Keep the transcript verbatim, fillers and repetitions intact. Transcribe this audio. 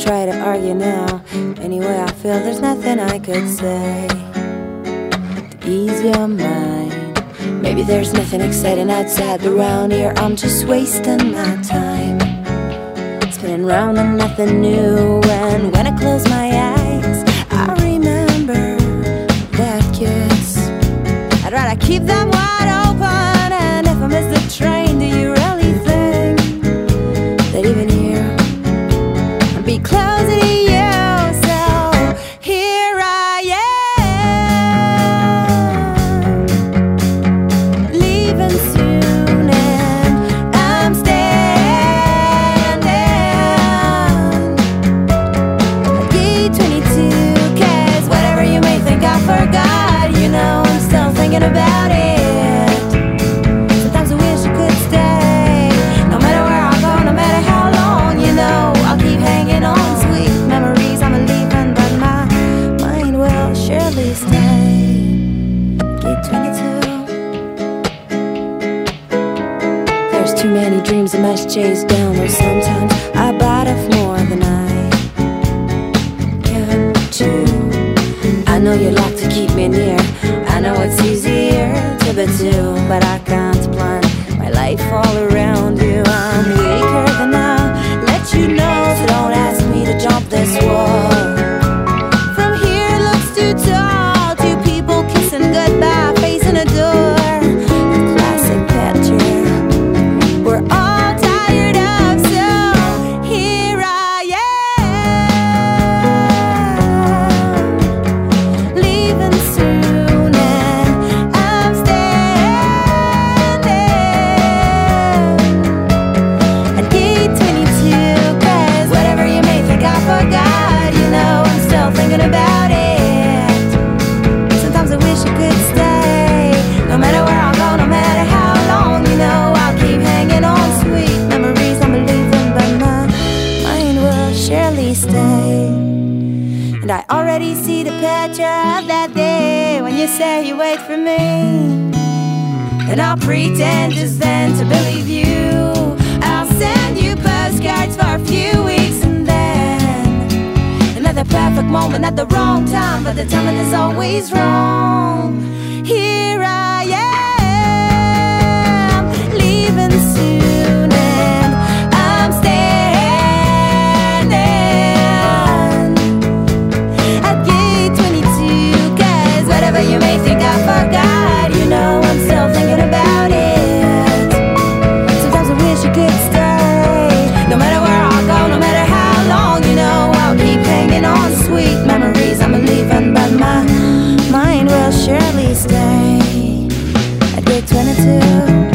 try to argue now. Anyway, I feel there's nothing I could say to ease your mind. Maybe there's nothing exciting outside, but around here I'm just wasting my time, spinning round on nothing new. And when I close my eyes, I remember that kiss. I'd rather keep them wide open. And if I miss the train, do you really think that even here I'd be closer to you? So here I am, leaving soon, and I'm standing at gate twenty-two. Cause whatever you may think I forgot, you know I'm still thinking about it. Sometimes I wish I could stay, no matter where I go, no matter how long, you know I'll keep hanging on. Sweet memories I'm leaving, but my mind will surely stay. Gate twenty-two. There's too many dreams I must chase down, or sometimes I bite off more than I can chew. I know you like to keep me near, I know it's easier to be two, but I can't plan my life all around you. I'm weaker than I'll let you know, so don't ask me to jump this wall. From here it looks too tall, two people kissing goodbye, facing a door. A classic picture we're all tired of, so here I am, leaving soon, and I'm standing at gate twenty-two. Cause whatever you may think I forgot, you know I'm still thinking about it. Sometimes I wish I could stay, no matter where I go, no matter how long, you know I'll keep hanging on. Sweet memories I'm leaving, but my mind will surely stay. And I already see the picture of that day when you say you wait for me, and I'll pretend just then to believe you. I'll send you postcards for a few weeks, and then another perfect moment at the wrong time, but the timing is always wrong. Here I am, leaving soon, and I'm standing at gate twenty-two. Cause whatever you may think I forgot, you know I'm still thinking about it. Sometimes I wish I could stay, no matter where I go, no matter how long, you know I'll keep hanging on. Sweet memories I'm leaving, but my mind will surely stay at gate twenty-two.